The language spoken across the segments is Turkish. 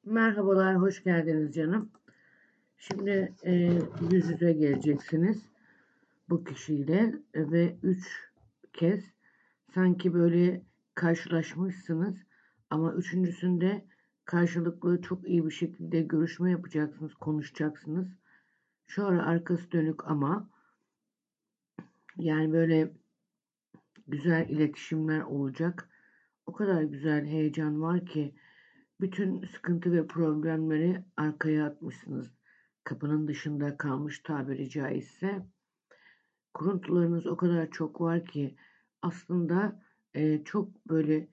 Merhabalar, hoş geldiniz canım. Şimdi yüz yüze geleceksiniz bu kişiyle ve 3 kez sanki böyle karşılaşmışsınız ama üçüncüsünde karşılıklı çok iyi bir şekilde görüşme yapacaksınız, konuşacaksınız. Şu ara arkası dönük ama yani böyle güzel iletişimler olacak. O kadar güzel heyecan var ki bütün sıkıntı ve problemleri arkaya atmışsınız. Kapının dışında kalmış tabiri caizse. Kuruntularınız o kadar çok var ki aslında çok böyle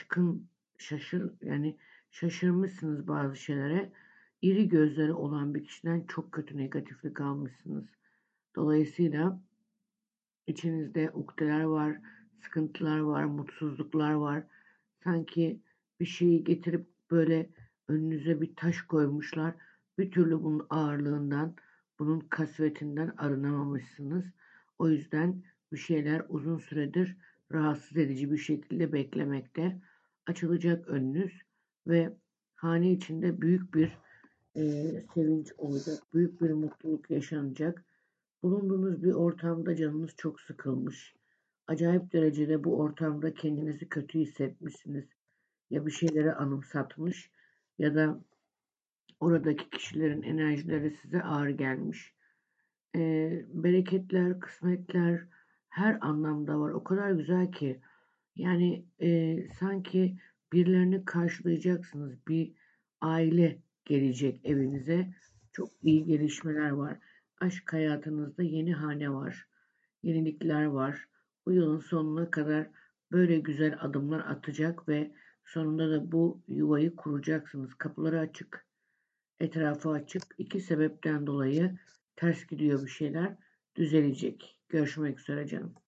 yani şaşırmışsınız bazı şeylere. İri gözleri olan bir kişiden çok kötü negatiflik almışsınız. Dolayısıyla içinizde ukdeler var, sıkıntılar var, mutsuzluklar var. Sanki bir şeyi getirip böyle önünüze bir taş koymuşlar. Bir türlü bunun ağırlığından, bunun kasvetinden arınamamışsınız. O yüzden bir şeyler uzun süredir rahatsız edici bir şekilde beklemekte. Açılacak önünüz ve hane içinde büyük bir sevinç olacak, büyük bir mutluluk yaşanacak. Bulunduğunuz bir ortamda canınız çok sıkılmış. Acayip derecede bu ortamda kendinizi kötü hissetmişsiniz. Ya bir şeyleri anımsatmış ya da oradaki kişilerin enerjileri size ağır gelmiş. Bereketler, kısmetler her anlamda var. O kadar güzel ki yani sanki birilerini karşılayacaksınız. Bir aile gelecek evinize. Çok iyi gelişmeler var. Aşk hayatınızda yeni hane var. Yenilikler var. Bu yılın sonuna kadar böyle güzel adımlar atacak ve sonunda da bu yuvayı kuracaksınız. Kapıları açık, etrafı açık. İki sebepten dolayı ters gidiyor bir şeyler. Düzelecek. Görüşmek üzere canım.